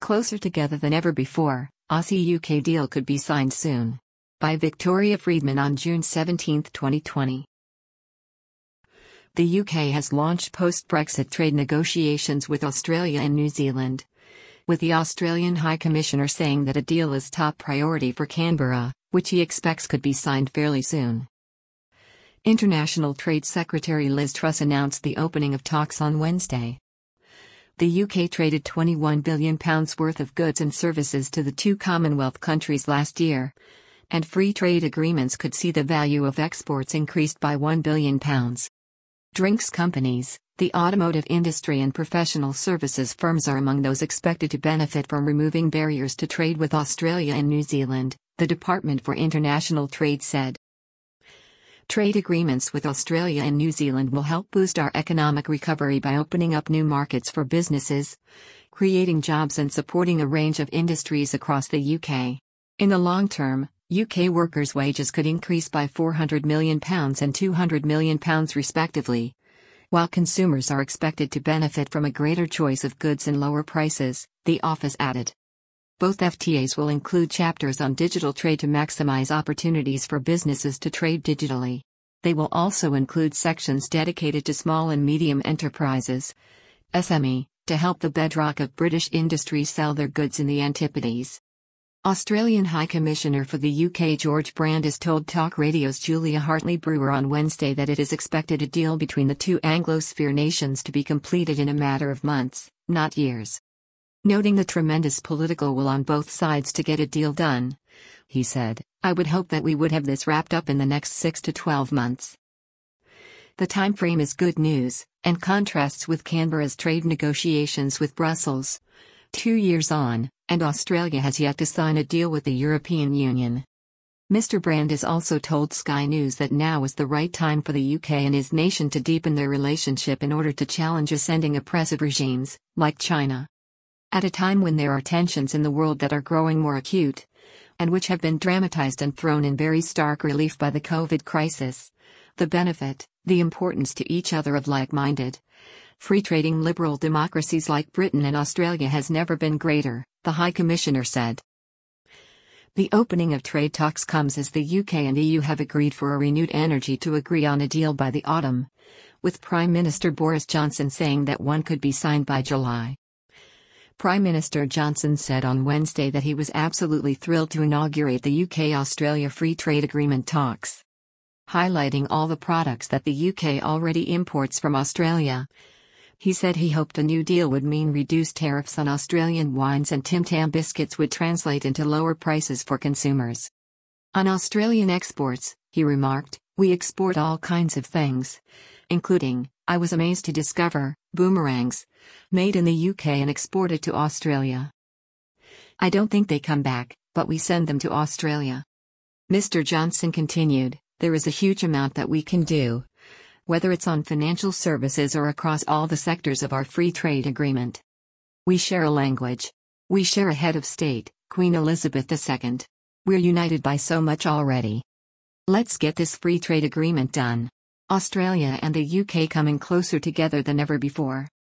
Closer together than ever before, Aussie-UK deal could be signed soon. By Victoria Friedman on June 17, 2020. The UK has launched post-Brexit trade negotiations with Australia and New Zealand, with the Australian High Commissioner saying that a deal is top priority for Canberra, which he expects could be signed fairly soon. International Trade Secretary Liz Truss announced the opening of talks on Wednesday. The UK traded £21 billion worth of goods and services to the two Commonwealth countries last year, and free trade agreements could see the value of exports increased by £1 billion. Drinks companies, the automotive industry and professional services firms are among those expected to benefit from removing barriers to trade with Australia and New Zealand, the Department for International Trade said. Trade agreements with Australia and New Zealand will help boost our economic recovery by opening up new markets for businesses, creating jobs and supporting a range of industries across the UK. In the long term, UK workers' wages could increase by £400 million and £200 million respectively, while consumers are expected to benefit from a greater choice of goods and lower prices, the office added. Both FTAs will include chapters on digital trade to maximize opportunities for businesses to trade digitally. They will also include sections dedicated to small and medium enterprises, SME, to help the bedrock of British industry sell their goods in the Antipodes. Australian High Commissioner for the UK George Brandis told Talk Radio's Julia Hartley-Brewer on Wednesday that it is expected a deal between the two Anglosphere nations to be completed in a matter of months, not years. Noting the tremendous political will on both sides to get a deal done, he said, "I would hope that we would have this wrapped up in the next 6 to 12 months. The timeframe is good news, and contrasts with Canberra's trade negotiations with Brussels. 2 years on, and Australia has yet to sign a deal with the European Union." Mr. Brandis also told Sky News that now is the right time for the UK and his nation to deepen their relationship in order to challenge ascending oppressive regimes, like China. At a time when there are tensions in the world that are growing more acute, and which have been dramatized and thrown in very stark relief by the COVID crisis, the benefit, the importance to each other of like-minded, free-trading liberal democracies like Britain and Australia has never been greater, the High Commissioner said. The opening of trade talks comes as the UK and EU have agreed for a renewed energy to agree on a deal by the autumn, with Prime Minister Boris Johnson saying that one could be signed by July. Prime Minister Johnson said on Wednesday that he was absolutely thrilled to inaugurate the UK-Australia Free Trade Agreement talks. Highlighting all the products that the UK already imports from Australia, he said he hoped a new deal would mean reduced tariffs on Australian wines and Tim Tam biscuits would translate into lower prices for consumers. On Australian exports, he remarked, "We export all kinds of things, including, I was amazed to discover, boomerangs, made in the UK and exported to Australia. I don't think they come back, but we send them to Australia." Mr. Johnson continued, "There is a huge amount that we can do, whether it's on financial services or across all the sectors of our free trade agreement. We share a language. We share a head of state, Queen Elizabeth II. We're united by so much already. Let's get this free trade agreement done. Australia and the UK coming closer together than ever before."